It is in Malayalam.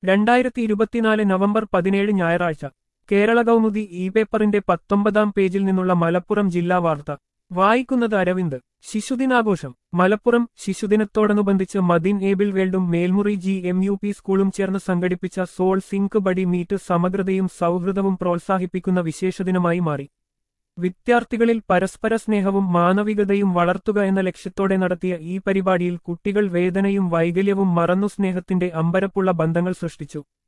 2024 നവംബർ 17 ഞായറാഴ്ച കേരള കൗമുദി പേപ്പറിന്റെ 19-ാം പേജിൽ നിന്നുള്ള മലപ്പുറം ജില്ലാ വാർത്ത വായിക്കുന്നത് അരവിന്ദ്. ശിശുദിനാഘോഷം മലപ്പുറം. ശിശുദിനത്തോടനുബന്ധിച്ച് മദീൻ ഏബിൾ വേൾഡും മേൽമുറി GMUP സ്കൂളും ചേർന്ന് സംഘടിപ്പിച്ച സോൾ സിങ്ക് ബഡി മീറ്റ് സമഗ്രതയും സൗഹൃദവും പ്രോത്സാഹിപ്പിക്കുന്ന വിശേഷദിനമായി മാറി. വിദ്യാർത്ഥികളിൽ പരസ്പര സ്നേഹവും മാനവികതയും വളർത്തുക എന്ന ലക്ഷ്യത്തോടെ നടത്തിയ ഈ പരിപാടിയിൽ കുട്ടികൾ വേദനയും വൈകല്യവും മറന്നു സ്നേഹത്തിന്റെ അമ്പരപ്പുള്ള ബന്ധങ്ങൾ സൃഷ്ടിച്ചു.